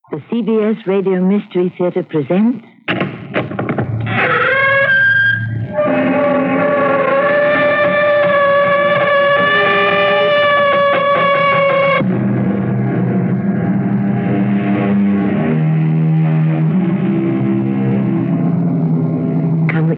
The CBS Radio Mystery Theater presents... Come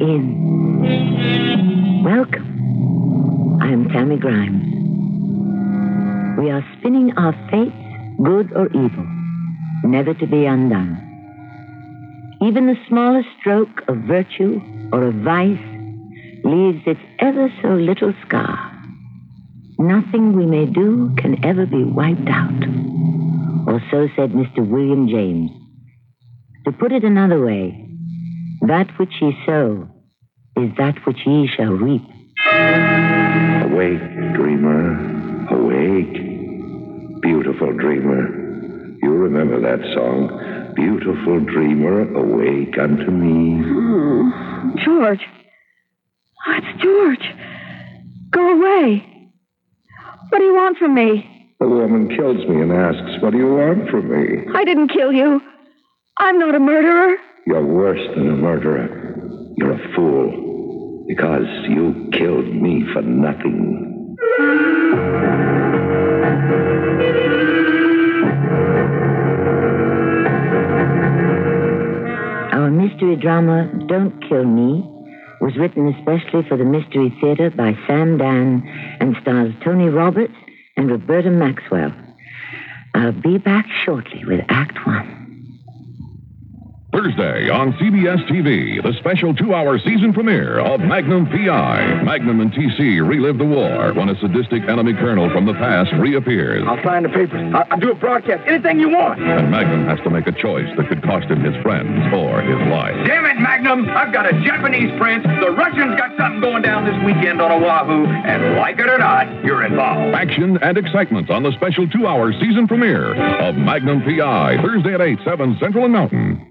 in. Welcome. I am Tammy Grimes. We are spinning our fates, good or evil, never to be undone. Even the smallest stroke of virtue or of vice leaves its ever so little scar. Nothing we may do can ever be wiped out. Or so said Mr. William James. To put it another way, that which ye sow is that which ye shall reap. Awake, dreamer, awake. Beautiful dreamer. You remember that song? Beautiful dreamer, awake unto me. Oh, George. Oh, it's George. Go away. What do you want from me? The woman kills me and asks, what do you want from me? I didn't kill you. I'm not a murderer. You're worse than a murderer. You're a fool. Because you killed me for nothing. Our mystery drama, Don't Kill Me, was written especially for the Mystery Theater by Sam Dan and stars Tony Roberts and Roberta Maxwell. I'll be back shortly with Act One. Thursday on CBS TV, the special 2-hour season premiere of Magnum P.I. Magnum and T.C. relive the war when a sadistic enemy colonel from the past reappears. I'll sign the papers. I'll do a broadcast. Anything you want. And Magnum has to make a choice that could cost him his friends or his life. Damn it, Magnum. I've got a Japanese prince. The Russians got something going down this weekend on Oahu. And like it or not, you're involved. Action and excitement on the special 2-hour season premiere of Magnum P.I. Thursday at 8, 7 Central and Mountain.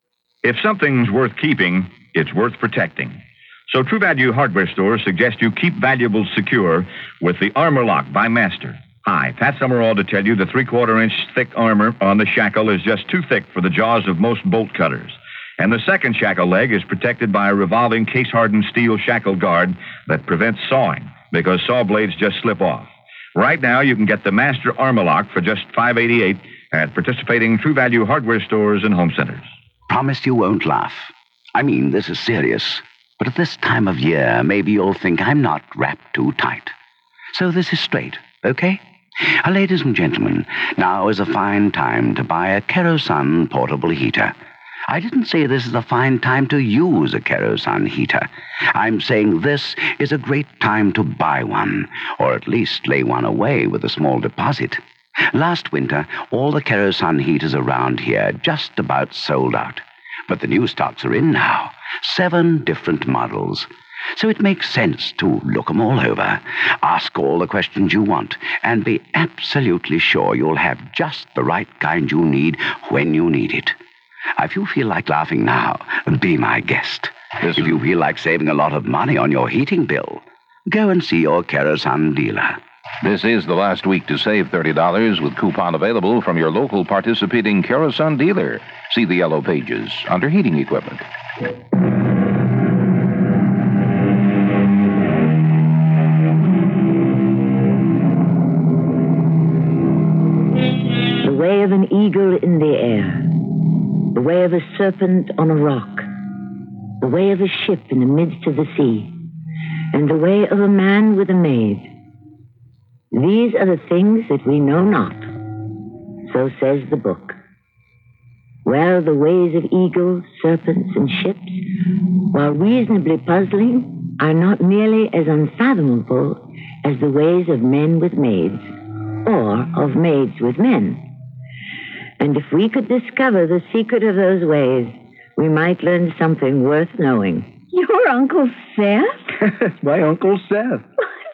If something's worth keeping, it's worth protecting. So True Value hardware stores suggest you keep valuables secure with the Armor Lock by Master. Hi, Pat Summerall to tell you the 3/4-inch thick armor on the shackle is just too thick for the jaws of most bolt cutters. And the second shackle leg is protected by a revolving case-hardened steel shackle guard that prevents sawing because saw blades just slip off. Right now, you can get the Master Armor Lock for just $5.88 at participating True Value hardware stores and home centers. Promise you won't laugh. I mean, this is serious. But at this time of year, maybe you'll think I'm not wrapped too tight. So this is straight, okay? Ladies and gentlemen, now is a fine time to buy a Kerosan portable heater. I didn't say this is a fine time to use a Kerosan heater. I'm saying this is a great time to buy one, or at least lay one away with a small deposit. Last winter, all the Kerosan heaters around here just about sold out. But the new stocks are in now. 7 different models. So it makes sense to look them all over, ask all the questions you want, and be absolutely sure you'll have just the right kind you need when you need it. If you feel like laughing now, be my guest. If you feel like saving a lot of money on your heating bill, go and see your Kerosan dealer. This is the last week to save $30 with coupon available from your local participating Kerosan dealer. See the yellow pages under heating equipment. The way of an eagle in the air. The way of a serpent on a rock. The way of a ship in the midst of the sea. And the way of a man with a maid. These are the things that we know not. So says the book. Well, the ways of eagles, serpents, and ships, while reasonably puzzling, are not nearly as unfathomable as the ways of men with maids, or of maids with men. And if we could discover the secret of those ways, we might learn something worth knowing. Your Uncle Seth? My Uncle Seth. So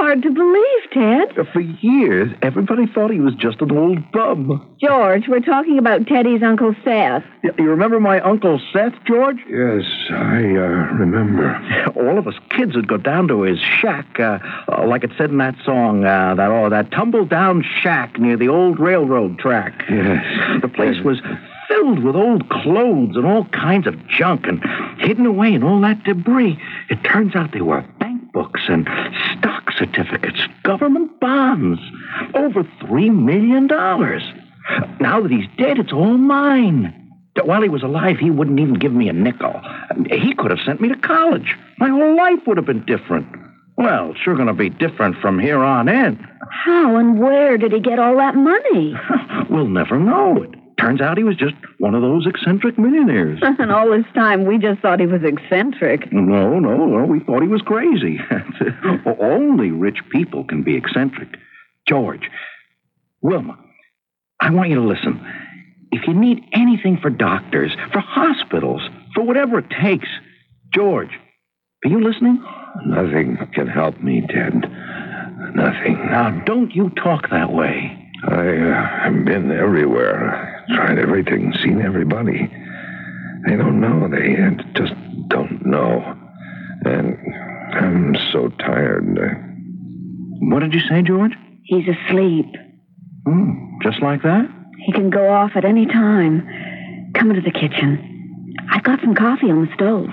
hard to believe, Ted. For years, everybody thought he was just an old bum. George, we're talking about Teddy's Uncle Seth. You remember my Uncle Seth, George? Yes, I remember. All of us kids would go down to his shack, like it said in that song, that tumble-down shack near the old railroad track. Yes. The place was filled with old clothes and all kinds of junk and hidden away in all that debris. It turns out they were bank books and stock certificates, government bonds, over $3 million. Now that he's dead, it's all mine. While he was alive, he wouldn't even give me a nickel. He could have sent me to college. My whole life would have been different. Well, it's sure going to be different from here on in. How and where did he get all that money? We'll never know. It turns out he was just one of those eccentric millionaires. And all this time, we just thought he was eccentric. No. We thought he was crazy. Only rich people can be eccentric. George, Wilma, I want you to listen. If you need anything for doctors, for hospitals, for whatever it takes, George, are you listening? Nothing can help me, Ted. Nothing. Now, don't you talk that way. I've been everywhere. Tried everything, seen everybody. They don't know. They just don't know. And I'm so tired. What did you say, George? He's asleep. Just like that? He can go off at any time. Come into the kitchen. I've got some coffee on the stove.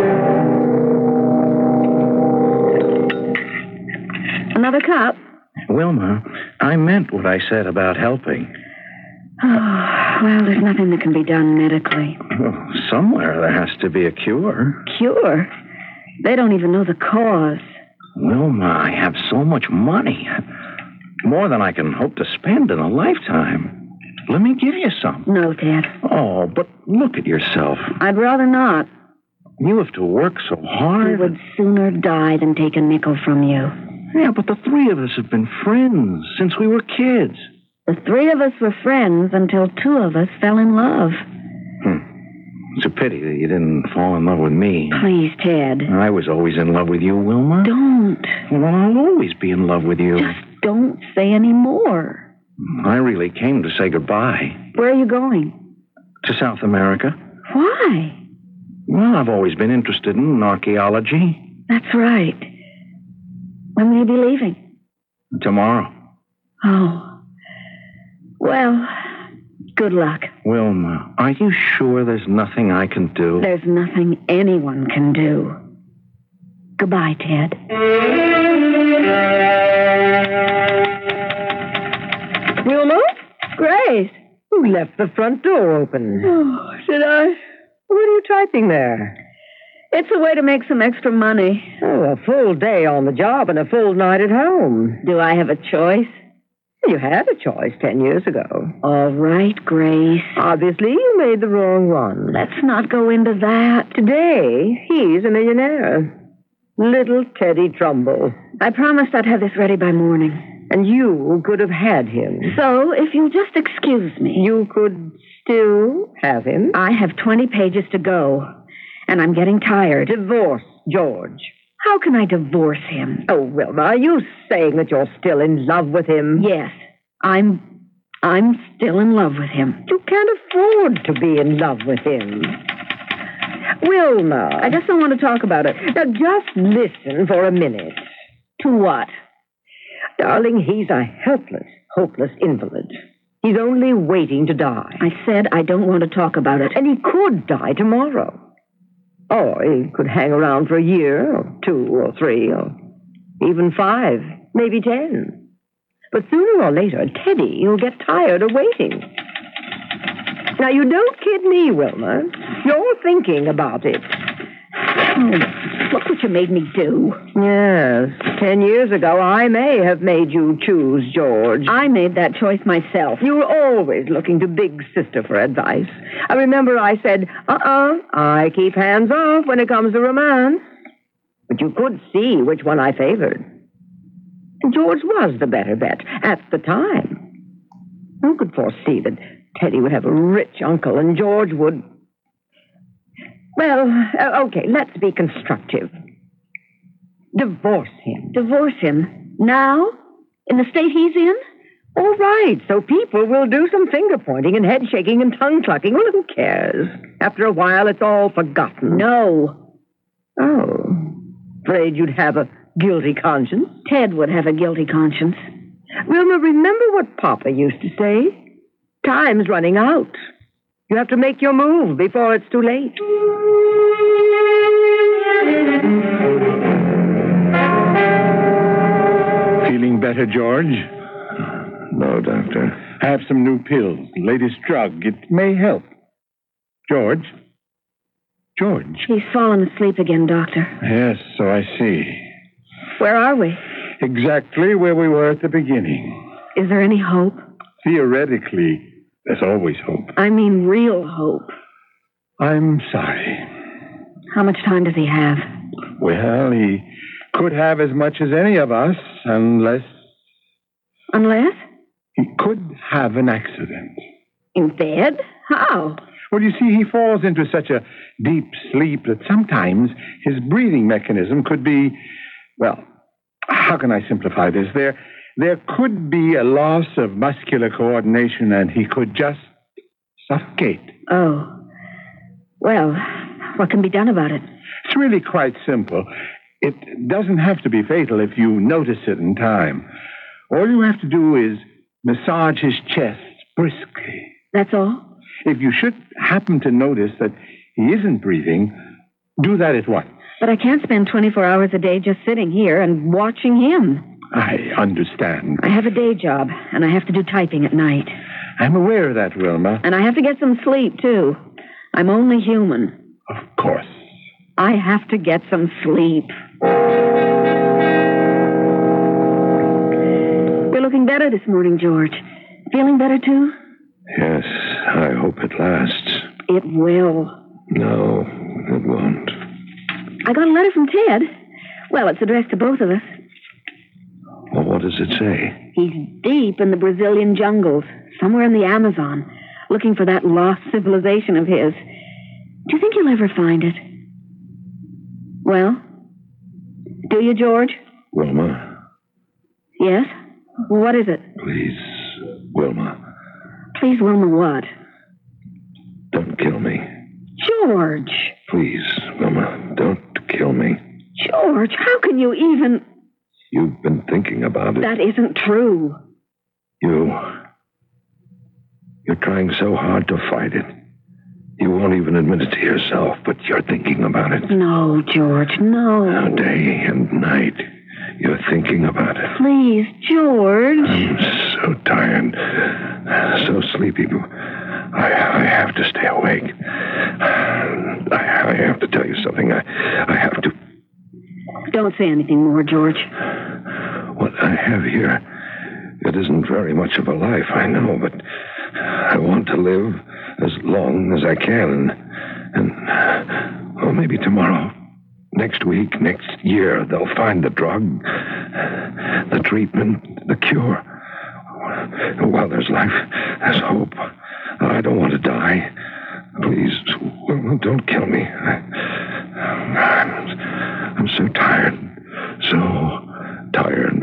Another cup? Wilma, I meant what I said about helping. Oh, well, there's nothing that can be done medically. Oh, somewhere there has to be a cure. Cure? They don't even know the cause. Wilma, I have so much money. More than I can hope to spend in a lifetime. Let me give you some. No, Ted. Oh, but look at yourself. I'd rather not. You have to work so hard. I would sooner die than take a nickel from you. Yeah, but the three of us have been friends since we were kids. The three of us were friends until two of us fell in love. It's a pity that you didn't fall in love with me. Please, Ted. I was always in love with you, Wilma. Don't. Well, I'll always be in love with you. Just don't say any more. I really came to say goodbye. Where are you going? To South America. Why? Well, I've always been interested in archaeology. That's right. When will you be leaving? Tomorrow. Oh. Well, good luck. Wilma, are you sure there's nothing I can do? There's nothing anyone can do. Goodbye, Ted. Wilma? Grace, who left the front door open? Oh, did I? What are you typing there? It's a way to make some extra money. Oh, a full day on the job and a full night at home. Do I have a choice? You had a choice 10 years ago. All right, Grace. Obviously, you made the wrong one. Let's not go into that. Today, he's a millionaire. Little Teddy Trumbull. I promised I'd have this ready by morning. And you could have had him. So, if you'll just excuse me. You could still have him? I have 20 pages to go, and I'm getting tired. Divorce George. How can I divorce him? Oh, Wilma, are you saying that you're still in love with him? Yes, I'm still in love with him. You can't afford to be in love with him. Wilma. I just don't want to talk about it. Now, just listen for a minute. To what? Darling, he's a helpless, hopeless invalid. He's only waiting to die. I said I don't want to talk about it. And he could die tomorrow. Or he could hang around for a year, or 2 or 3, or even 5, maybe 10. But sooner or later, Teddy will get tired of waiting. Now, you don't kid me, Wilma. You're thinking about it. Oh, look what you made me do. Yes. 10 years ago, I may have made you choose George. I made that choice myself. You were always looking to Big Sister for advice. I remember I said, I keep hands off when it comes to romance. But you could see which one I favored. And George was the better bet at the time. Who could foresee that Teddy would have a rich uncle and George would... Well, okay, let's be constructive. Divorce him. Divorce him? Now? In the state he's in? All right, so people will do some finger-pointing and head-shaking and tongue-clucking. Well, who cares? After a while, it's all forgotten. No. Oh. Afraid you'd have a guilty conscience? Ted would have a guilty conscience. Wilma, remember what Papa used to say? Time's running out. You have to make your move before it's too late. Feeling better, George? No, Doctor. Have some new pills, latest drug. It may help. George? George? He's fallen asleep again, Doctor. Yes, so I see. Where are we? Exactly where we were at the beginning. Is there any hope? Theoretically, there's always hope. I mean real hope. I'm sorry. How much time does he have? Well, he could have as much as any of us, unless Unless? he could have an accident. In bed? How? Well, you see, he falls into such a deep sleep that sometimes his breathing mechanism could be, well, how can I simplify this? There could be a loss of muscular coordination and he could just suffocate. Oh. Well, what can be done about it? It's really quite simple. It doesn't have to be fatal if you notice it in time. All you have to do is massage his chest briskly. That's all? If you should happen to notice that he isn't breathing, do that at once. But I can't spend 24 hours a day just sitting here and watching him. I understand. I have a day job, and I have to do typing at night. I'm aware of that, Wilma. And I have to get some sleep, too. I'm only human. Of course. I have to get some sleep. You're looking better this morning, George. Feeling better, too? Yes, I hope it lasts. It will. No, it won't. I got a letter from Ted. Well, it's addressed to both of us. Well, what does it say? He's deep in the Brazilian jungles, somewhere in the Amazon, looking for that lost civilization of his. Do you think he'll ever find it? Well, do you, George? Wilma, Yes? What is it? please, Wilma, Please, Wilma, what? don't kill me. George! Please, Wilma, don't kill me. George, how can you even... You've been thinking about it. That isn't true. You're trying so hard to fight it. You won't even admit it to yourself, but you're thinking about it. No, George, no. Day and night, you're thinking about it. Please, George. I'm so tired, so sleepy. I have to stay awake. I have to tell you something. I have to. Don't say anything more, George. What I have here, it isn't very much of a life, I know, but I want to live as long as I can. And well, maybe tomorrow, next week, next year, they'll find the drug, the treatment, the cure. While there's life, there's hope. I don't want to die. Please, don't kill me. I'm so tired. So tired.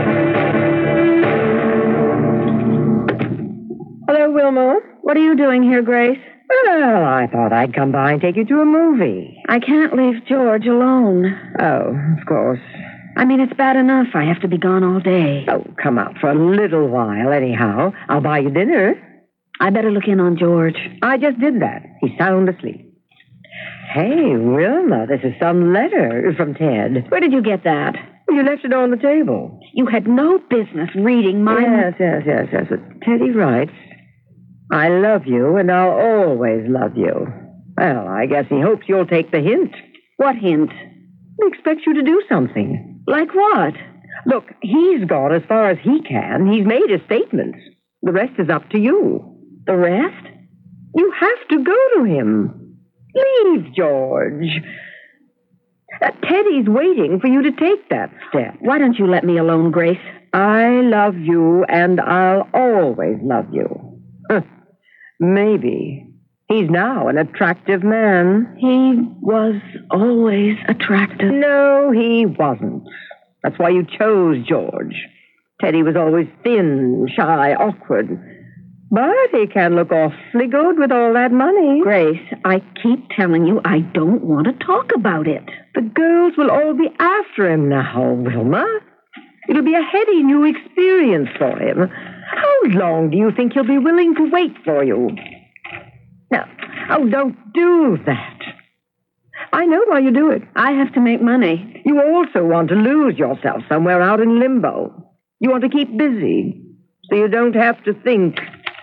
Hello, Wilma. What are you doing here, Grace? Well, I thought I'd come by and take you to a movie. I can't leave George alone. Oh, of course. I mean, it's bad enough I have to be gone all day. Oh, come out for a little while, anyhow. I'll buy you dinner. I better look in on George. I just did that. He's sound asleep. Hey, Wilma, this is some letter from Ted. Where did you get that? You left it on the table. You had no business reading mine. Yes. Teddy writes, I love you, and I'll always love you. Well, I guess he hopes you'll take the hint. What hint? He expects you to do something. Like what? Look, he's gone as far as he can. He's made his statements. The rest is up to you. The rest? You have to go to him. Leave, George. Teddy's waiting for you to take that step. Why don't you let me alone, Grace? I love you, and I'll always love you. Maybe. He's now an attractive man. He was always attractive. No, he wasn't. That's why you chose George. Teddy was always thin, shy, awkward. But he can look awfully good with all that money. Grace, I keep telling you I don't want to talk about it. The girls will all be after him now, Wilma. It'll be a heady new experience for him. How long do you think he'll be willing to wait for you? Now, don't do that. I know why you do it. I have to make money. You also want to lose yourself somewhere out in limbo. You want to keep busy, so you don't have to think.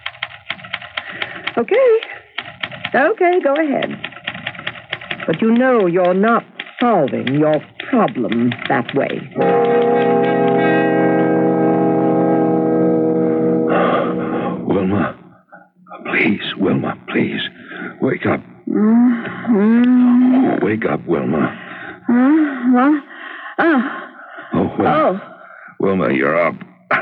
Okay, go ahead. But you know you're not solving your problem that way. Wilma, please. Wake up. Wake up, Wilma. What? Wilma. Wilma, you're up.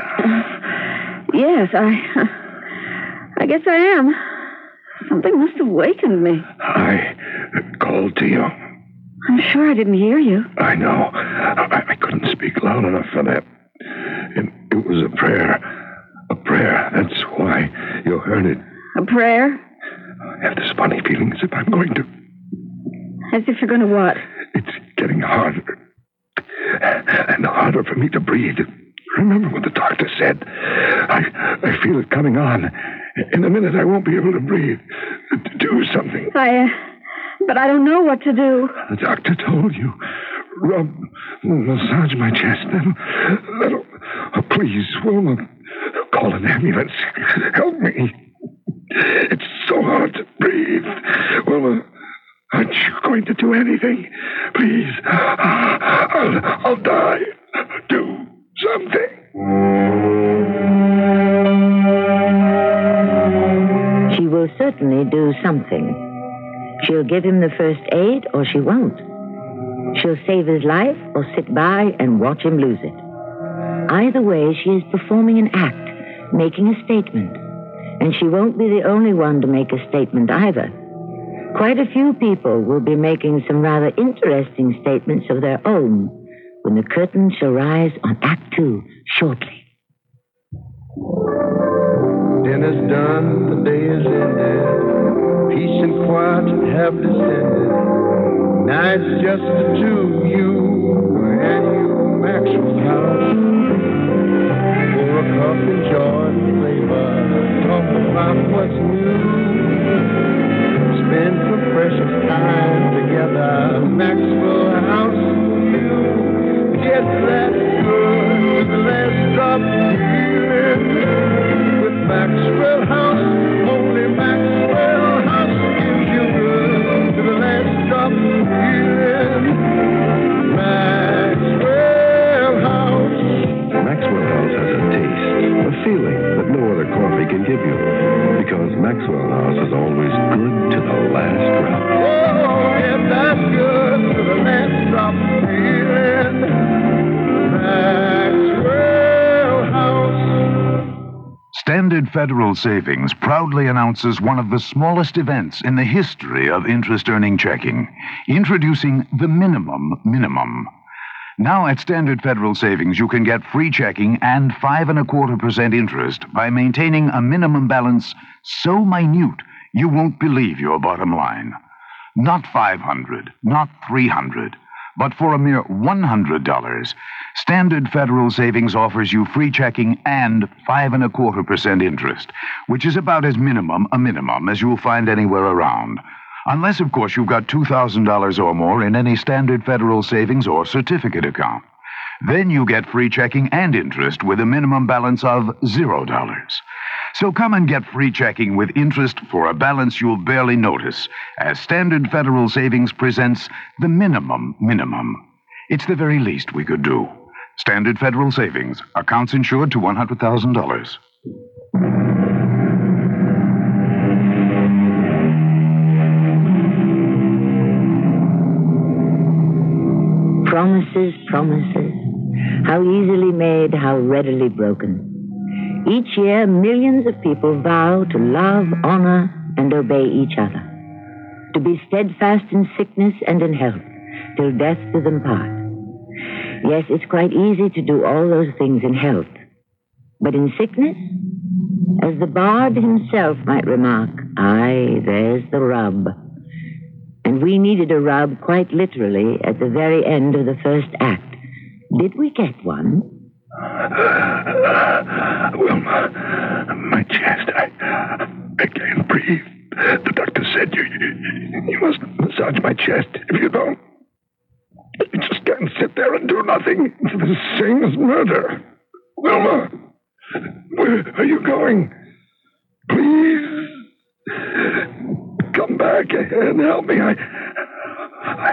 Yes, I guess I am. Something must have wakened me. I called to you. I'm sure I didn't hear you. I know. I couldn't speak loud enough for that. It was a prayer. A prayer. That's why you heard it. A prayer? I have this funny feeling as if I'm going to... As if you're going to what? It's getting harder. And harder for me to breathe. Remember what the doctor said. I feel it coming on. In a minute, I won't be able to breathe. Do something. But I don't know what to do. The doctor told you. Massage my chest. That'll... please, Wilma, call an ambulance. Help me. It's so hard to breathe. Wilma, aren't you going to do anything? Please. I'll die. Do something. She will certainly do something. She'll give him the first aid, or she won't. She'll save his life, or sit by and watch him lose it. Either way, she is performing an act, making a statement. And she won't be the only one to make a statement either. Quite a few people will be making some rather interesting statements of their own when the curtain shall rise on Act 2 shortly. Dinner's done, the day is ended. Peace and quiet have descended. Now it's just the two of you and you, Maxwell House. Pour a cup, enjoy the flavor. Talk about what's new. Spend some precious time together. Maxwell House. Get that good to the last drop feeling. With Maxwell House, only Maxwell House gives you good to the last drop feeling. Maxwell House. Maxwell House has a taste, a feeling that no other coffee can give you. Because Maxwell House is always good to the last drop. Oh, get that good to the last drop feeling. Maxwell House. Standard Federal Savings proudly announces one of the smallest events in the history of interest-earning checking, introducing the minimum. Now at Standard Federal Savings, you can get free checking and 5.25% interest by maintaining a minimum balance so minute you won't believe your bottom line. Not $500, not $300, but for a mere $100, Standard Federal Savings offers you free checking and 5.25% interest, which is about as minimum as you'll find anywhere around. Unless, of course, you've got $2,000 or more in any Standard Federal Savings or certificate account. Then you get free checking and interest with a minimum balance of $0. So come and get free checking with interest for a balance you'll barely notice, as Standard Federal Savings presents the minimum. It's the very least we could do. Standard Federal Savings, accounts insured to $100,000. Promises. How easily made, how readily broken. Each year, millions of people vow to love, honor, and obey each other. To be steadfast in sickness and in health, till death do them part. Yes, it's quite easy to do all those things in health. But in sickness, as the bard himself might remark, aye, there's the rub. And we needed a rub quite literally at the very end of the first act. Did we get one? Wilma, my chest, I can't breathe. The doctor said you must massage my chest. If you don't, you just can't sit there and do nothing. It's the same as murder. Wilma, where are you going? Please, come back and help me. I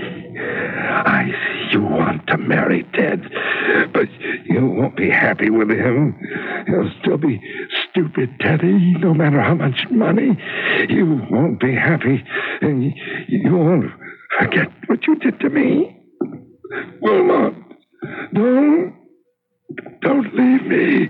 see you want to marry Ted, but you won't be happy with him. He'll still be stupid, Teddy, no matter how much money. You won't be happy, and you won't forget what you did to me. Wilma, don't leave me.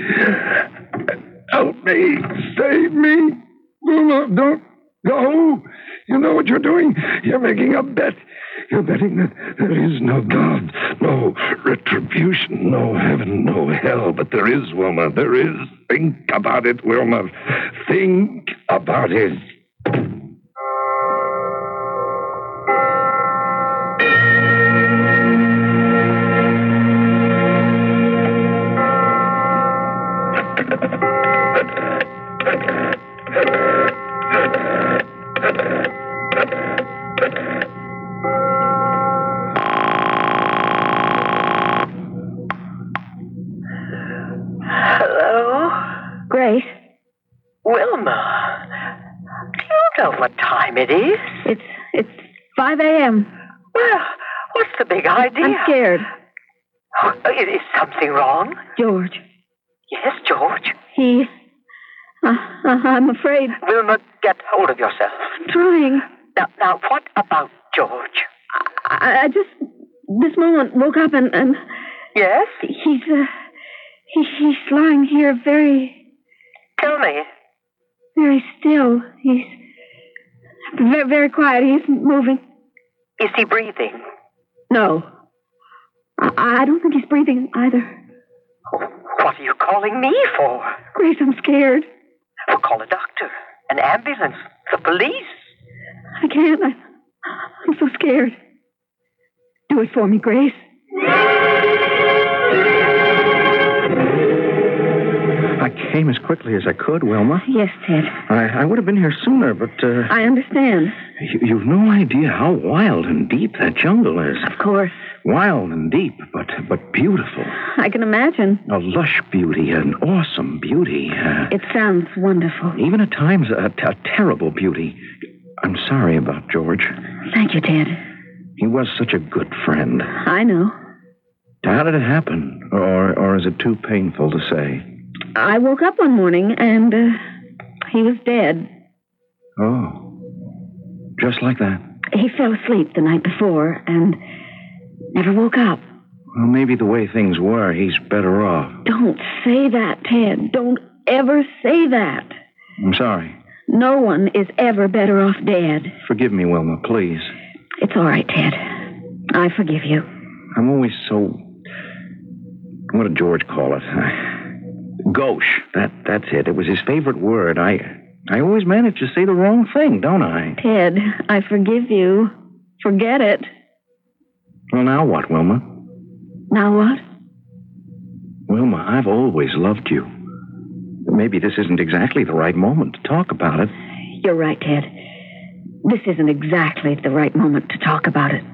Help me, save me. Wilma, don't go. You know what you're doing? You're making a bet. You're betting that there is no God, no retribution, no heaven, no hell. But there is, Wilma. There is. Think about it, Wilma. Think about it. Grace? Wilma, do you know what time it is? It's 5 a.m. Well, what's the big idea? I'm scared. Oh, is something wrong? George. Yes, George. I'm afraid. Wilma, get hold of yourself. I'm trying. Now, what about George? I just, this moment, woke up and Yes? He's lying here very... Tell me. Very still. He's very, very quiet. He isn't moving. Is he breathing? No. I don't think he's breathing either. Oh, what are you calling me for? Grace, I'm scared. Well, call a doctor, an ambulance, the police. I can't. I'm so scared. Do it for me, Grace. I came as quickly as I could, Wilma. Yes, Ted. I would have been here sooner, but... I understand. You've no idea how wild and deep that jungle is. Of course. Wild and deep, but beautiful. I can imagine. A lush beauty, an awesome beauty. It sounds wonderful. Even at times, a terrible beauty. I'm sorry about George. Thank you, Ted. He was such a good friend. I know. How did it happen? Or is it too painful to say? I woke up one morning and he was dead. Oh. Just like that? He fell asleep the night before and never woke up. Well, maybe the way things were, he's better off. Don't say that, Ted. Don't ever say that. I'm sorry. No one is ever better off dead. Forgive me, Wilma, please. It's all right, Ted. I forgive you. I'm always so... What did George call it? Gauche. That's it. It was his favorite word. I always manage to say the wrong thing, don't I? Ted, I forgive you. Forget it. Well, now what, Wilma? Now what? Wilma, I've always loved you. Maybe this isn't exactly the right moment to talk about it. You're right, Ted. This isn't exactly the right moment to talk about it.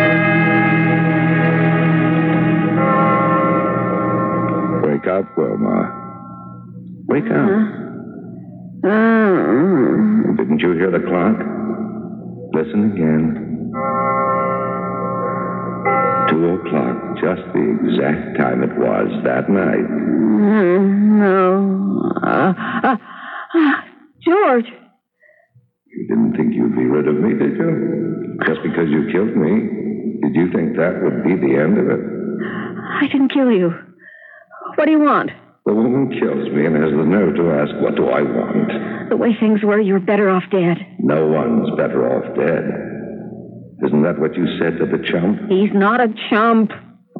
Wake up, Wilma. Wake up. Didn't you hear the clock? Listen again. 2 o'clock, just the exact time it was that night. No. George. You didn't think you'd be rid of me, did you? Just because you killed me, did you think that would be the end of it? I didn't kill you. What do you want? The woman kills me and has the nerve to ask, what do I want? The way things were, you're better off dead. No one's better off dead. Isn't that what you said to the chump? He's not a chump.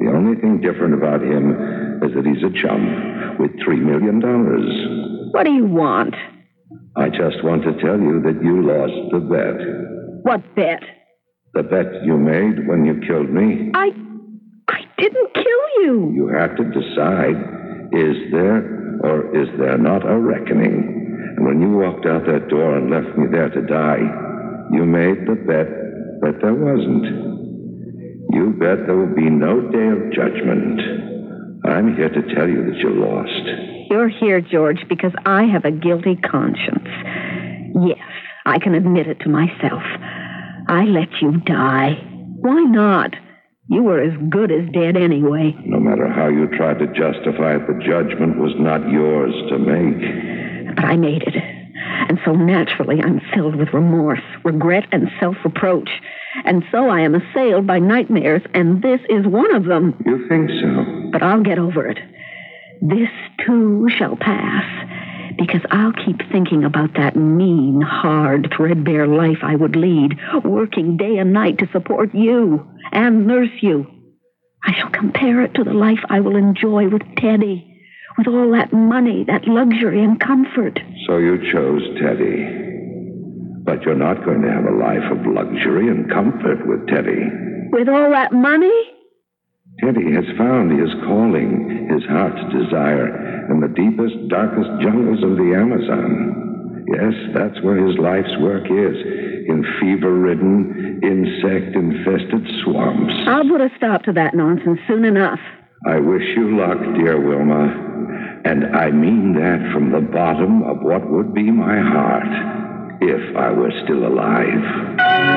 The only thing different about him is that he's a chum with $3 million. What do you want? I just want to tell you that you lost the bet. What bet? The bet you made when you killed me. I didn't kill you. You have to decide, is there or is there not a reckoning? And when you walked out that door and left me there to die, you made the bet that there wasn't. You bet there will be no day of judgment. I'm here to tell you that you lost. You're here, George, because I have a guilty conscience. Yes, I can admit it to myself. I let you die. Why not? You were as good as dead anyway. No matter how you tried to justify it, the judgment was not yours to make. But I made it. And so naturally, I'm filled with remorse, regret, and self-reproach. And so I am assailed by nightmares, and this is one of them. You think so? But I'll get over it. This, too, shall pass. Because I'll keep thinking about that mean, hard, threadbare life I would lead, working day and night to support you and nurse you. I shall compare it to the life I will enjoy with Teddy, with all that money, that luxury and comfort. So you chose Teddy. But you're not going to have a life of luxury and comfort with Teddy. With all that money? Teddy has found his calling, his heart's desire, in the deepest, darkest jungles of the Amazon. Yes, that's where his life's work is, in fever-ridden, insect-infested swamps. I'll put a stop to that nonsense soon enough. I wish you luck, dear Wilma, and I mean that from the bottom of what would be my heart, if I were still alive.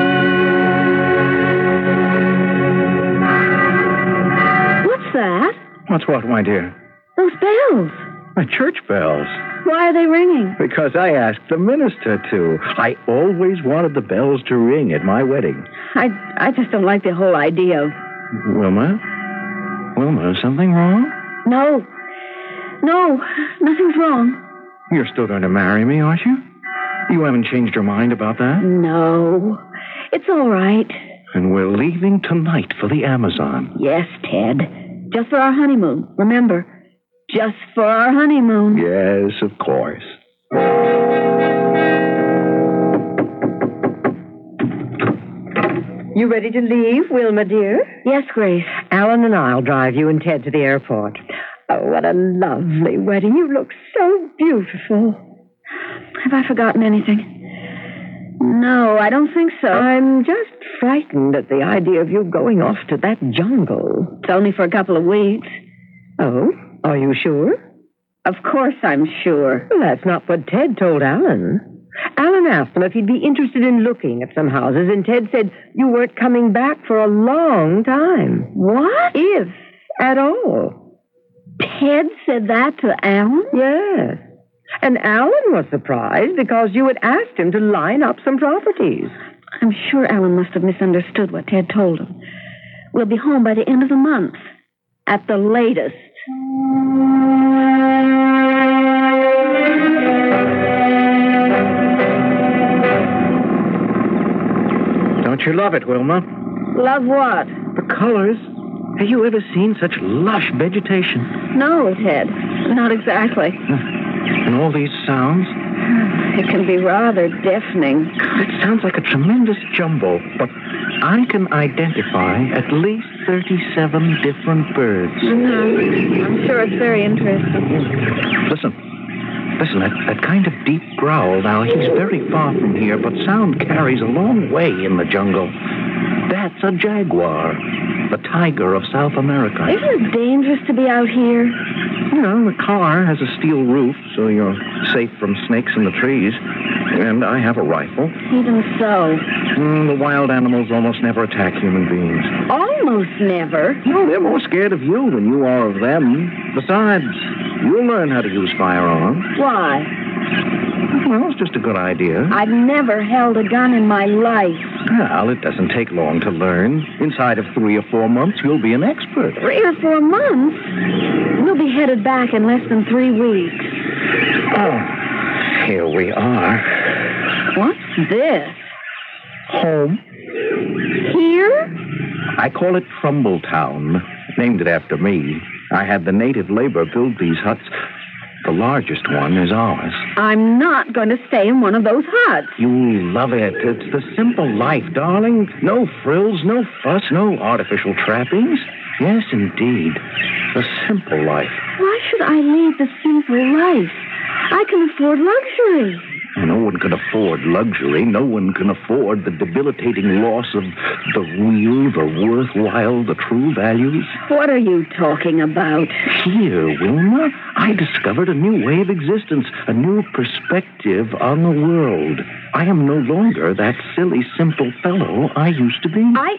That? What's what, my dear? Those bells. My church bells. Why are they ringing? Because I asked the minister to. I always wanted the bells to ring at my wedding. I just don't like the whole idea of... Wilma? Wilma, is something wrong? No, nothing's wrong. You're still going to marry me, aren't you? You haven't changed your mind about that? No, it's all right. And we're leaving tonight for the Amazon. Yes, Ted. Just for our honeymoon. Remember, just for our honeymoon. Yes, of course. You ready to leave, Wilma, dear? Yes, Grace. Alan and I'll drive you and Ted to the airport. Oh, what a lovely wedding. You look so beautiful. Have I forgotten anything? No, I don't think so. I'm just frightened at the idea of you going off to that jungle. It's only for a couple of weeks. Oh, are you sure? Of course I'm sure. Well, that's not what Ted told Alan. Alan asked him if he'd be interested in looking at some houses, and Ted said you weren't coming back for a long time. What? If at all. Ted said that to Alan? Yes. And Alan was surprised because you had asked him to line up some properties. I'm sure Alan must have misunderstood what Ted told him. We'll be home by the end of the month. At the latest. Don't you love it, Wilma? Love what? The colors. Have you ever seen such lush vegetation? No, Ted. Not exactly. And all these sounds? It can be rather deafening. It sounds like a tremendous jumble, but I can identify at least 37 different birds. I'm sure it's very interesting. Listen, that kind of deep growl. Now, he's very far from here, but sound carries a long way in the jungle. That's a jaguar, the tiger of South America. Isn't it dangerous to be out here? You know, the car has a steel roof, so you're safe from snakes in the trees. And I have a rifle. Even so. The wild animals almost never attack human beings. Almost never? No, they're more scared of you than you are of them. Besides, you'll learn how to use firearms. Why? Well, it's just a good idea. I've never held a gun in my life. Well, it doesn't take long to learn. Inside of 3 or 4 months, you'll be an expert. 3 or 4 months? We'll be headed back in less than 3 weeks. Oh, here we are. What's this? Home. Here? I call it Trumbulltown. named it after me. I had the native labor build these huts. The largest one is ours. I'm not going to stay in one of those huts. You'll love it. It's the simple life, darling. No frills, no fuss, no artificial trappings. Yes, indeed. The simple life. Why should I lead the simple life? I can afford luxury. No one can afford luxury. No one can afford the debilitating loss of the real, the worthwhile, the true values. What are you talking about? Here, Wilma, I discovered a new way of existence, a new perspective on the world. I am no longer that silly, simple fellow I used to be. I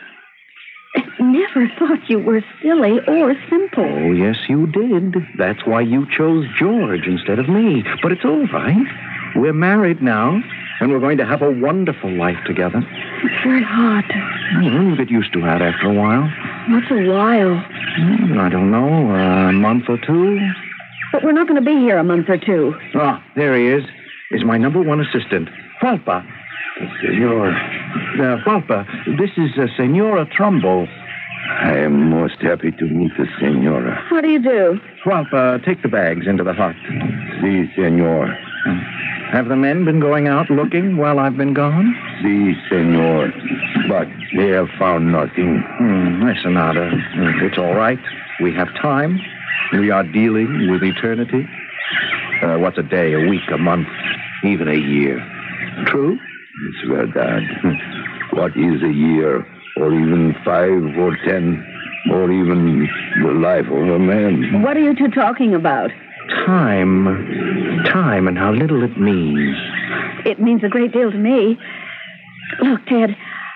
never thought you were silly or simple. Oh, yes, you did. That's why you chose George instead of me. But it's all right. We're married now, and we're going to have a wonderful life together. It's very hot. You'll get used to that after a while. What's a while? I don't know, a month or two. But we're not going to be here a month or two. Ah, there he is. He's my number one assistant, Falpa. Senor. Falpa, this is Senora Trumbo. I am most happy to meet the senora. What do you do? Falpa, take the bags into the hut. Si, senor. Have the men been going out looking while I've been gone? Si, senor. But they have found nothing. Listen, Nada. It's all right. We have time. We are dealing with eternity. What's a day, a week, a month, even a year? True? It's verdad. What is a year, or even 5 or 10, or even the life of a man? What are you two talking about? Time and how little it means. It means a great deal to me. Look, Ted,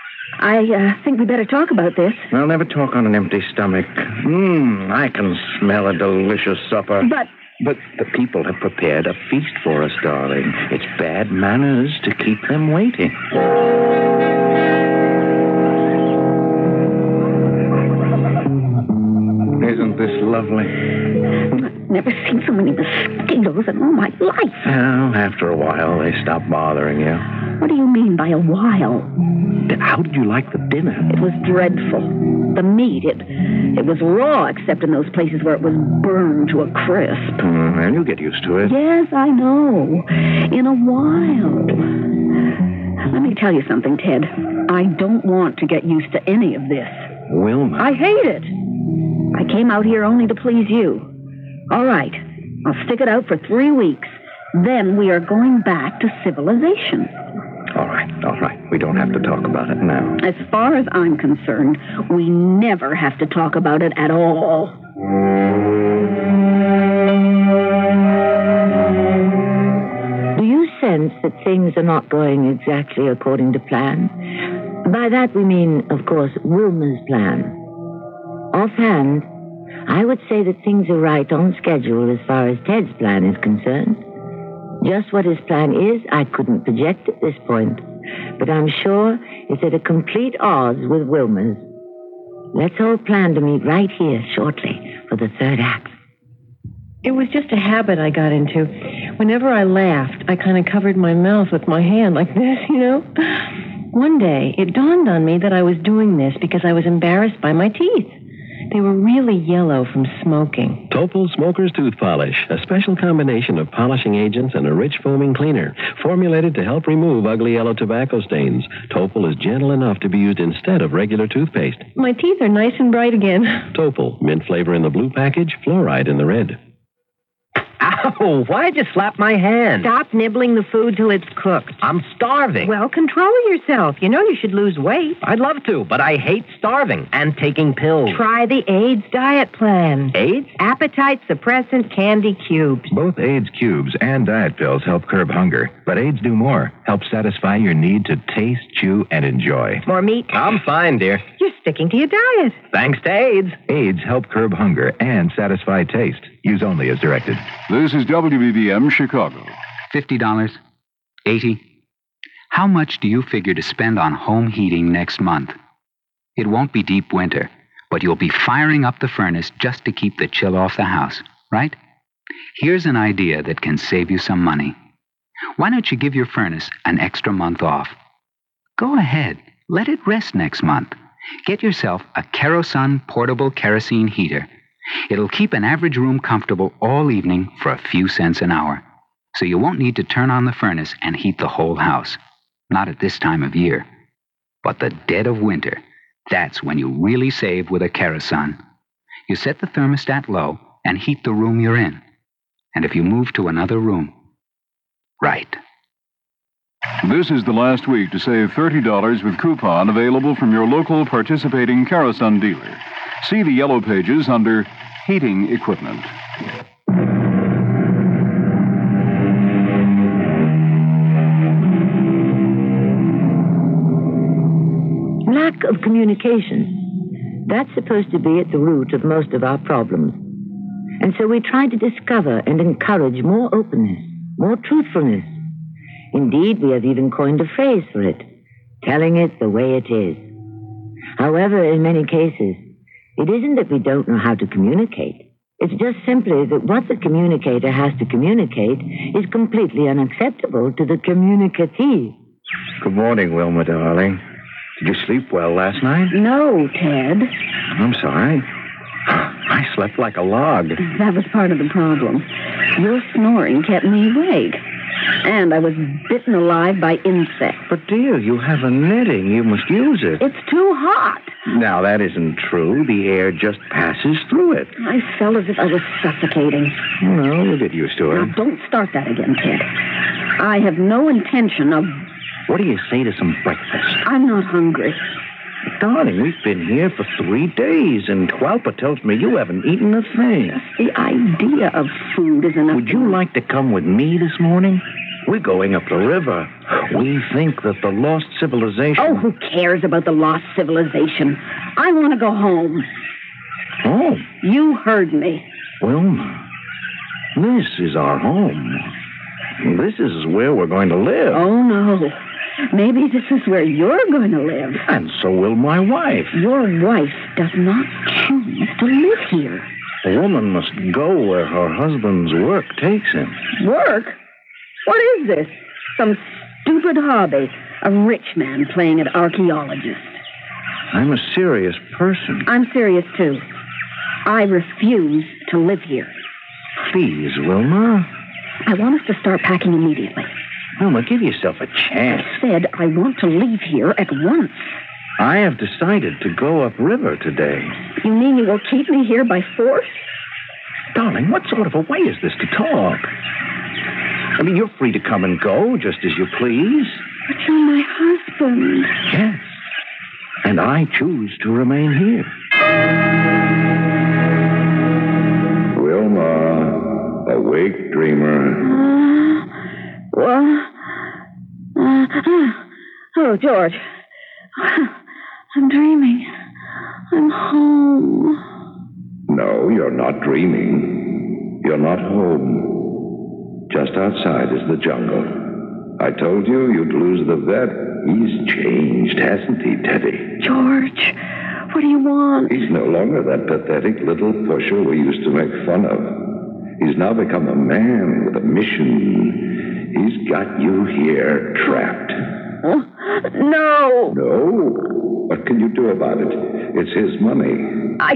I think we better talk about this. I'll never talk on an empty stomach. I can smell a delicious supper. But the people have prepared a feast for us, darling. It's bad manners to keep them waiting. Isn't this lovely? I've never seen so many mosquitoes in all my life. Well, after a while, they stop bothering you. What do you mean by a while? How did you like the dinner? It was dreadful. The meat, it was raw, except in those places where it was burned to a crisp. And you'll get used to it. Yes, I know. In a while. Let me tell you something, Ted. I don't want to get used to any of this. Wilma. I hate it. I came out here only to please you. All right. I'll stick it out for 3 weeks. Then we are going back to civilization. All right. We don't have to talk about it now. As far as I'm concerned, we never have to talk about it at all. Do you sense that things are not going exactly according to plan? By that we mean, of course, Wilma's plan. Offhand, I would say that things are right on schedule as far as Ted's plan is concerned. Just what his plan is, I couldn't project at this point, but I'm sure it's at a complete odds with Wilma's. Let's all plan to meet right here shortly for the third act. It was just a habit I got into. Whenever I laughed, I kind of covered my mouth with my hand like this, you know? One day, it dawned on me that I was doing this because I was embarrassed by my teeth. They were really yellow from smoking. Topol Smoker's Tooth Polish, a special combination of polishing agents and a rich foaming cleaner, formulated to help remove ugly yellow tobacco stains. Topol is gentle enough to be used instead of regular toothpaste. My teeth are nice and bright again. Topol, mint flavor in the blue package, fluoride in the red. Ow! Why'd you slap my hand? Stop nibbling the food till it's cooked. I'm starving. Well, control yourself. You know you should lose weight. I'd love to, but I hate starving and taking pills. Try the AIDS diet plan. AIDS? Appetite suppressant candy cubes. Both AIDS cubes and diet pills help curb hunger, but AIDS do more. Help satisfy your need to taste, chew, and enjoy. More meat? I'm fine, dear. You're sticking to your diet. Thanks to AIDS. AIDS help curb hunger and satisfy taste. Use only as directed. This is WBBM Chicago. $50? $80? How much do you figure to spend on home heating next month? It won't be deep winter, but you'll be firing up the furnace just to keep the chill off the house, right? Here's an idea that can save you some money. Why don't you give your furnace an extra month off? Go ahead, let it rest next month. Get yourself a Kerosene portable kerosene heater. It'll keep an average room comfortable all evening for a few cents an hour. So you won't need to turn on the furnace and heat the whole house. Not at this time of year. But the dead of winter, that's when you really save with a Kerosene. You set the thermostat low and heat the room you're in. And if you move to another room, right. This is the last week to save $30 with coupon available from your local participating Kerosene dealer. See the yellow pages under Heating Equipment. Lack of communication. That's supposed to be at the root of most of our problems. And so we try to discover and encourage more openness, more truthfulness. Indeed, we have even coined a phrase for it, telling it the way it is. However, in many cases, it isn't that we don't know how to communicate. It's just simply that what the communicator has to communicate is completely unacceptable to the communicatee. Good morning, Wilma, darling. Did you sleep well last night? No, Ted. I'm sorry. I slept like a log. That was part of the problem. Your snoring kept me awake. And I was bitten alive by insects. But, dear, you have a netting. You must use it. It's too hot. Now, that isn't true. The air just passes through it. I felt as if I was suffocating. No, we'll get used to it. Now, don't start that again, Ted. I have no intention of... What do you say to some breakfast? I'm not hungry. Darling, we've been here for 3 days, and Twalpa tells me you haven't eaten a thing. The idea of food is enough. Would you like to come with me this morning? We're going up the river. We think that the lost civilization... Oh, who cares about the lost civilization? I want to go home. Oh? You heard me. Wilma, this is our home. This is where we're going to live. Oh, no. Maybe this is where you're going to live. And so will my wife. Your wife does not choose to live here. A woman must go where her husband's work takes him. Work? What is this? Some stupid hobby. A rich man playing at archaeologist. I'm a serious person. I'm serious, too. I refuse to live here. Please, Wilma. I want us to start packing immediately. Wilma, give yourself a chance. I said I want to leave here at once. I have decided to go upriver today. You mean you will keep me here by force? Darling, what sort of a way is this to talk? I mean, you're free to come and go just as you please. But you're my husband. Yes. And I choose to remain here. Wilma, awake, dreamer. Oh, George. I'm dreaming. I'm home. No, you're not dreaming. You're not home. Just outside is the jungle. I told you you'd lose the vet. He's changed, hasn't he, Teddy? George, what do you want? He's no longer that pathetic little pusher we used to make fun of. He's now become a man with a mission. He's got you here trapped. No. No? What can you do about it? It's his money. I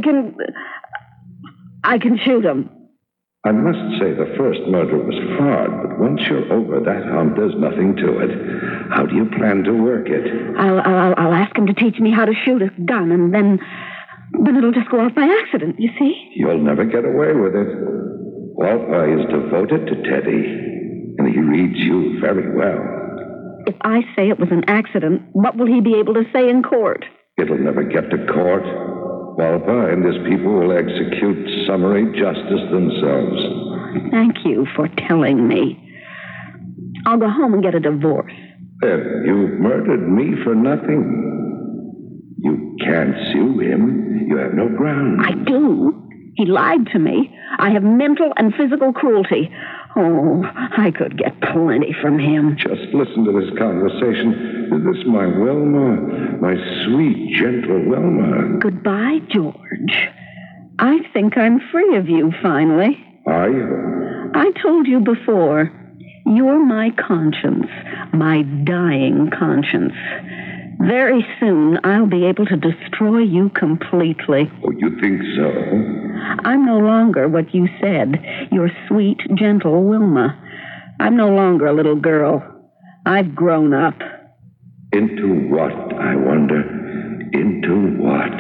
can shoot him. I must say the first murder was hard, but once you're over that hump, there's nothing to it. How do you plan to work it? I'll ask him to teach me how to shoot a gun, and then it'll just go off by accident, you see? You'll never get away with it. Walpa is devoted to Teddy, and he reads you very well. If I say it was an accident, what will he be able to say in court? It'll never get to court. Walpa and his people will execute summary justice themselves. Thank you for telling me. I'll go home and get a divorce. Then you've murdered me for nothing. You can't sue him. You have no ground. I do. He lied to me. I have mental and physical cruelty. Oh, I could get plenty from him. Just listen to this conversation. Is this my Wilma? My sweet, gentle Wilma? Goodbye, George. I think I'm free of you, finally. Are you? I told you before, you're my conscience, my dying conscience. Very soon, I'll be able to destroy you completely. Oh, you think so? I'm no longer what you said, your sweet, gentle Wilma. I'm no longer a little girl. I've grown up. Into what, I wonder? Into what?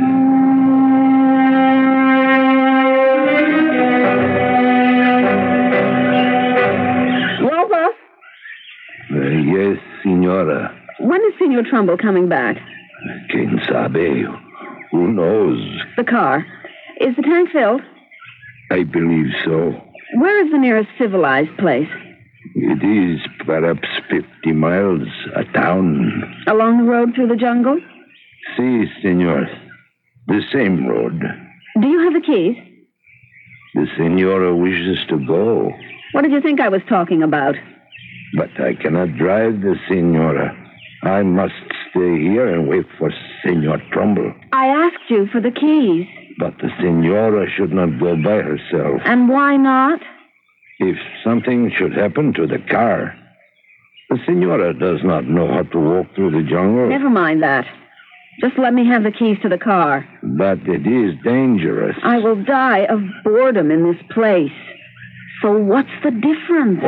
Wilma? Yes, Senora. When is Senor Trumbull coming back? Quien sabe? Who knows? The car. Is the tank filled? I believe so. Where is the nearest civilized place? It is perhaps 50 miles, a town. Along the road through the jungle? Si, senor. The same road. Do you have the keys? The senora wishes to go. What did you think I was talking about? But I cannot drive the senora. I must stay here and wait for Senor Trumbull. I asked you for the keys. But the senora should not go by herself. And why not? If something should happen to the car, the senora does not know how to walk through the jungle. Never mind that. Just let me have the keys to the car. But it is dangerous. I will die of boredom in this place. So what's the difference?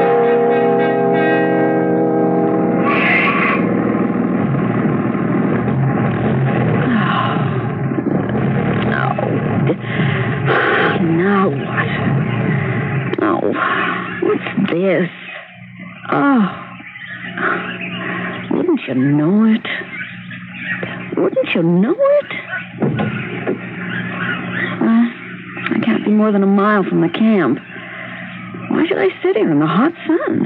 Now what? Oh, what's this? Oh, wouldn't you know it? Wouldn't you know it? I can't be more than a mile from the camp. Why should I sit here in the hot sun?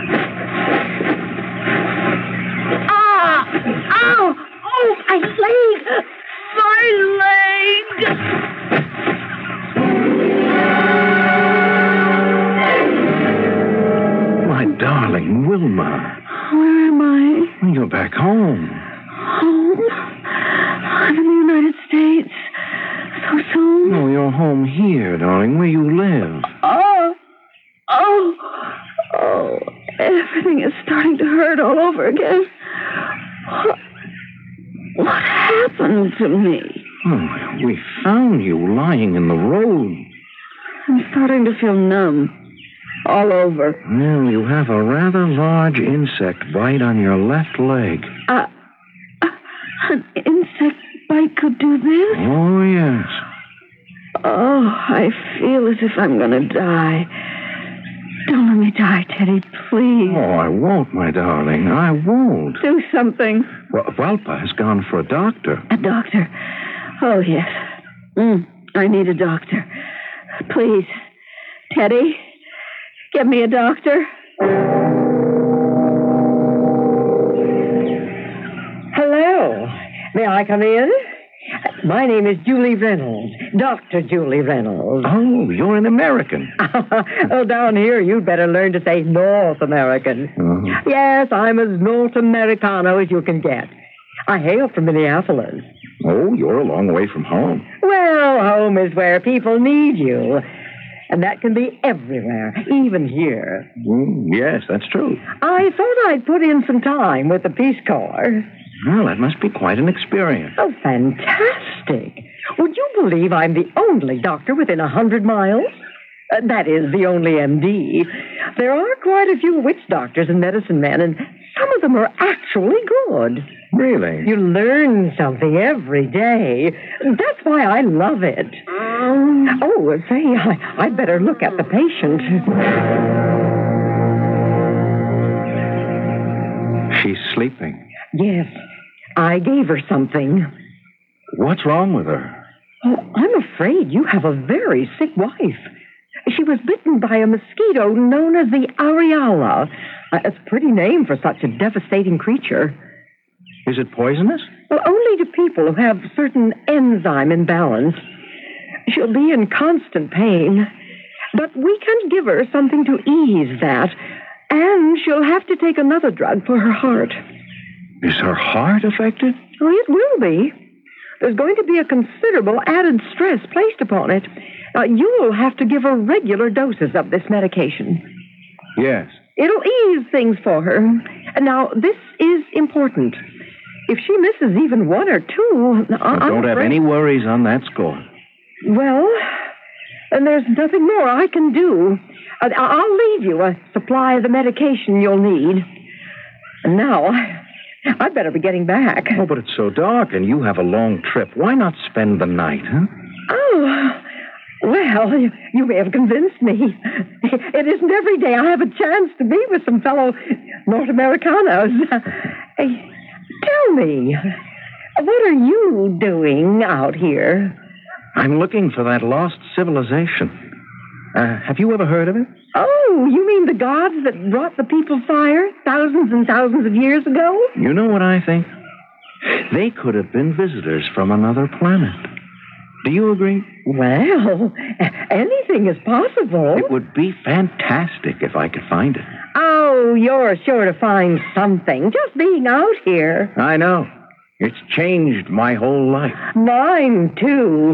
Ah! Ow! Oh, my leg! My leg! My darling Wilma. Where am I? You're back home. Home? I'm in the United States. So soon? No, you're home here, darling, where you live. Oh, everything is starting to hurt all over again. What happened to me? Oh, we found you lying in the road. I'm starting to feel numb. All over. Well, you have a rather large insect bite on your left leg. An insect bite could do this? Oh, yes. Oh, I feel as if I'm going to die. Don't let me die, Teddy, please. Oh, I won't, my darling. I won't. Do something. Well, Valpa has gone for a doctor. A doctor? Oh, yes. I need a doctor. Please. Teddy, get me a doctor. Hello. May I come in? My name is Julie Reynolds, Dr. Julie Reynolds. Oh, you're an American. Oh, down here, you'd better learn to say North American. Uh-huh. Yes, I'm as North Americano as you can get. I hail from Minneapolis. Oh, you're a long way from home. Well, home is where people need you. And that can be everywhere, even here. Yes, that's true. I thought I'd put in some time with the Peace Corps. Well, that must be quite an experience. Oh, fantastic. Would you believe I'm the only doctor within 100 miles? That is, the only MD. There are quite a few witch doctors and medicine men, and some of them are actually good. Really? You learn something every day. That's why I love it. Oh, say, I'd better look at the patient. She's sleeping. Yes, I gave her something. What's wrong with her? Oh, I'm afraid you have a very sick wife. She was bitten by a mosquito known as the Ariala. It's a pretty name for such a devastating creature. Is it poisonous? Well, only to people who have certain enzyme imbalance. She'll be in constant pain, but we can give her something to ease that, and she'll have to take another drug for her heart. Is her heart affected? Oh, it will be. There's going to be a considerable added stress placed upon it. You'll have to give her regular doses of this medication. Yes. It'll ease things for her. Now, this is important. if she misses even one or two, I'm don't have afraid- any worries on that score. Well, and there's nothing more I can do. I'll leave you a supply of the medication you'll need. And now, I'd better be getting back. Oh, but it's so dark, and you have a long trip. Why not spend the night, huh? Oh, well, you may have convinced me. It isn't every day I have a chance to be with some fellow North Americanos. Hey, tell me, what are you doing out here? I'm looking for that lost civilization. Have you ever heard of it? Oh, you mean the gods that brought the people fire thousands and thousands of years ago? You know what I think? They could have been visitors from another planet. Do you agree? Well, anything is possible. It would be fantastic if I could find it. Oh, you're sure to find something. Just being out here. I know. It's changed my whole life. Mine, too.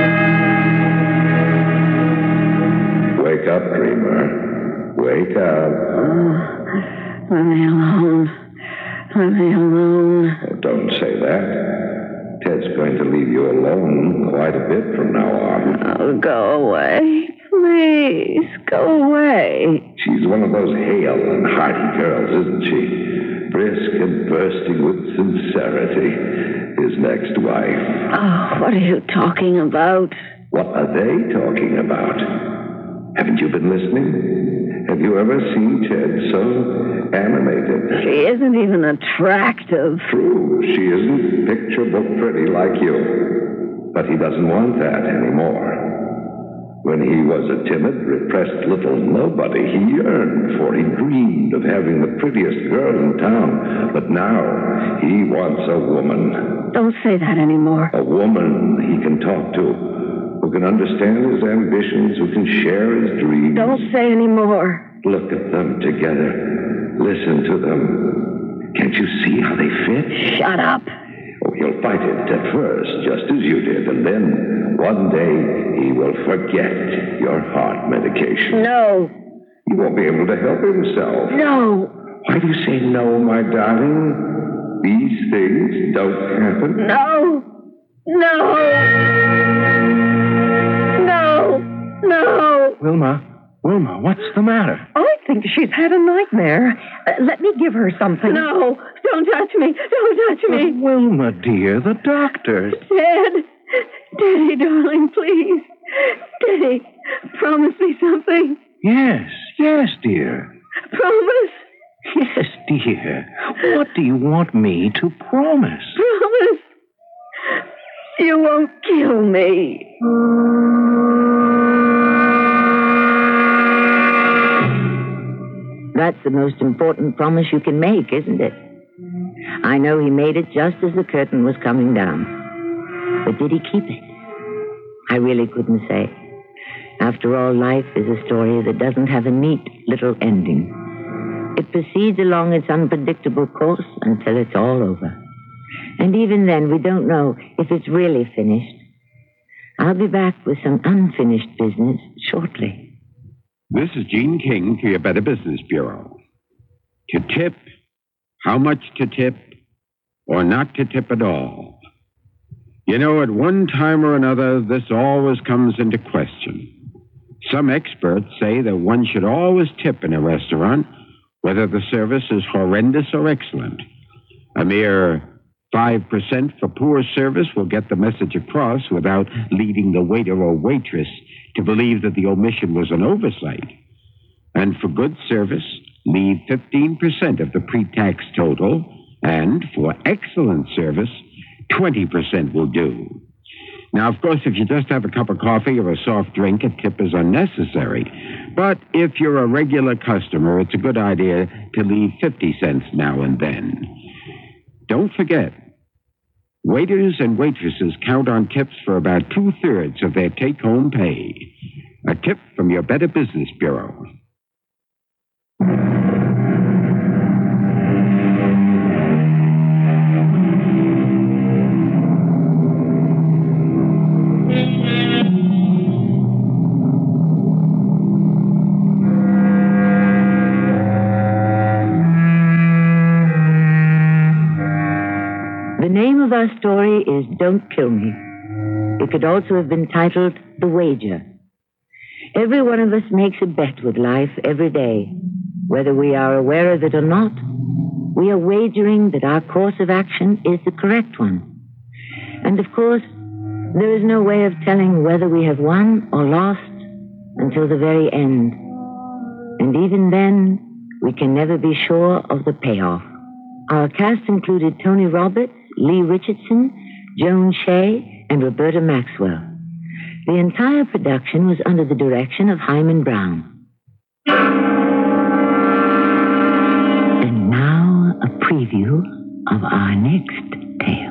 Wake up, dreamer. Wake up. Let me alone. Let me alone. Oh, don't say that. Ted's going to leave you alone quite a bit from now on. Oh, go away. Please, go away. She's one of those hale and hearty girls, isn't she? Brisk and bursting with sincerity. His next wife. Oh, what are you talking about? What are they talking about? Haven't you been listening? Have you ever seen Ted so animated? She isn't even attractive. True, she isn't picture book pretty like you. But he doesn't want that anymore. When he was a timid, repressed little nobody, he yearned for, he dreamed of having the prettiest girl in town. But now, he wants a woman. Don't say that anymore. A woman he can talk to, who can understand his ambitions, who can share his dreams. Don't say anymore. Look at them together. Listen to them. Can't you see how they fit? Shut up. Oh, he'll fight it at first, just as you did, and then one day he will forget your heart medication. No. He won't be able to help himself. No. Why do you say no, my darling? These things don't happen. No. No. No. No. Wilma, what's the matter? I think she's had a nightmare. Let me give her something. No. Don't touch me. Don't touch me. Wilma, dear, the doctors. Dad. Daddy, darling, please. Daddy, promise me something. Yes, dear. Promise. Yes, dear. What do you want me to promise? Promise. You won't kill me. That's the most important promise you can make, isn't it? I know he made it just as the curtain was coming down. But did he keep it? I really couldn't say. After all, life is a story that doesn't have a neat little ending. It proceeds along its unpredictable course until it's all over. And even then, we don't know if it's really finished. I'll be back with some unfinished business shortly. This is Gene King for your Better Business Bureau. To tip, how much to tip, or not to tip at all? You know, at one time or another, this always comes into question. Some experts say that one should always tip in a restaurant, whether the service is horrendous or excellent. A mere 5% for poor service will get the message across without leading the waiter or waitress to believe that the omission was an oversight. And for good service, leave 15% of the pre-tax total, and for excellent service, 20% will do. Now, of course, if you just have a cup of coffee or a soft drink, a tip is unnecessary. But if you're a regular customer, it's a good idea to leave 50 cents now and then. Don't forget, waiters and waitresses count on tips for about 2/3 of their take-home pay. A tip from your Better Business Bureau. The name of our story is Don't Kill Me. It could also have been titled The Wager. Every one of us makes a bet with life every day. Whether we are aware of it or not, we are wagering that our course of action is the correct one. And of course, there is no way of telling whether we have won or lost until the very end. And even then, we can never be sure of the payoff. Our cast included Tony Roberts, Lee Richardson, Joan Shea, and Roberta Maxwell. The entire production was under the direction of Hyman Brown. And now, a preview of our next tale.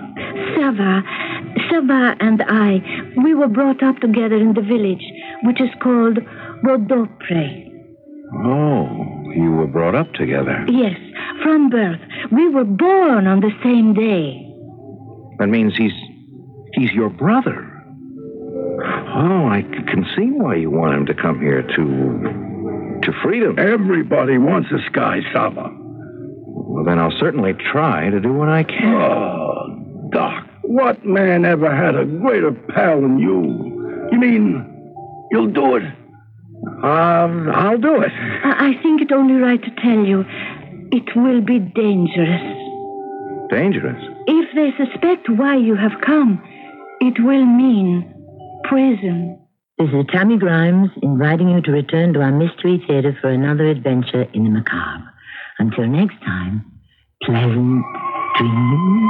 Sava and I, we were brought up together in the village, which is called Rodopre. Oh, you were brought up together. Yes, from birth. We were born on the same day. That means he's your brother. Oh, I can see why you want him to come here to freedom. Everybody wants this guy, Sava. Well, then I'll certainly try to do what I can. Oh, Doc, what man ever had a greater pal than you? You mean you'll do it? I'll do it. I think it only right to tell you, it will be dangerous. Dangerous? If they suspect why you have come, it will mean prison. This is Tammy Grimes inviting you to return to our Mystery Theater for another adventure in the macabre. Until next time, pleasant dreams.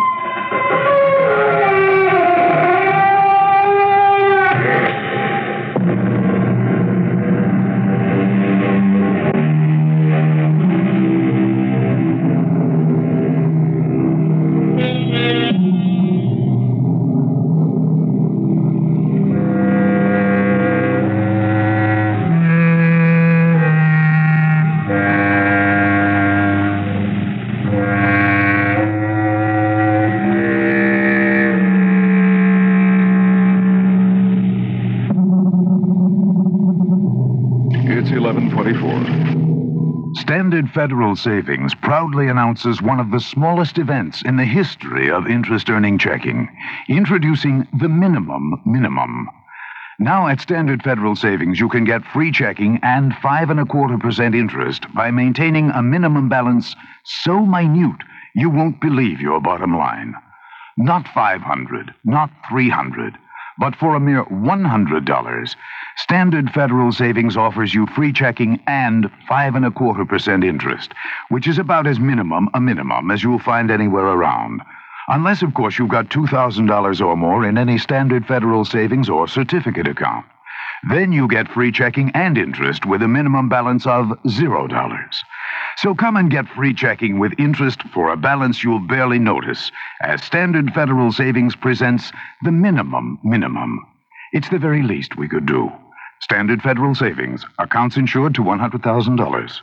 It's 11:24. Standard Federal Savings proudly announces one of the smallest events in the history of interest-earning checking, introducing the minimum. Now at Standard Federal Savings, you can get free checking and 5.25% interest by maintaining a minimum balance so minute you won't believe your bottom line. Not $500, not $300, but for a mere $100, Standard Federal Savings offers you free checking and 5.25% interest, which is about as minimum as you'll find anywhere around. Unless, of course, you've got $2,000 or more in any Standard Federal Savings or certificate account. Then you get free checking and interest with a minimum balance of $0. So come and get free checking with interest for a balance you'll barely notice, as Standard Federal Savings presents the minimum. It's the very least we could do. Standard Federal Savings, accounts insured to $100,000.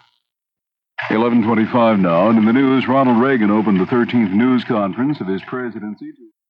11:25 now, and in the news, Ronald Reagan opened the 13th news conference of his presidency.